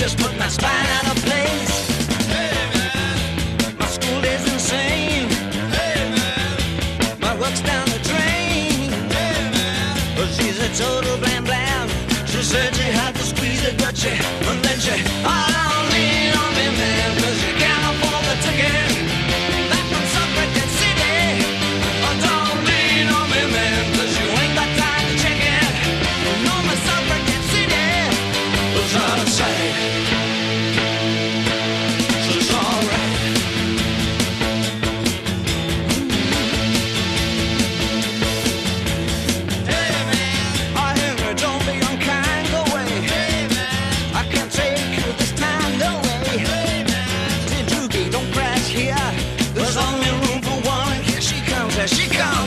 just put my spine out of place. Hey man, my school is insane. Hey man, my work's down the drain. Hey man, well, she's a total blam blam. She said she had to squeeze it, but then she, oh, don't lean on me, man, 'cause you can't afford the ticket. Back from Suffragette City. Oh, don't lean on me, man, 'cause you ain't got time to check it. No, my Suffragette City was out of sight. So it's alright. Hey man, I hear her, don't be unkind, go away. Hey man, I can't take you this time, no way. Hey man, did you get, don't crash here. There's only room for one. Here she comes,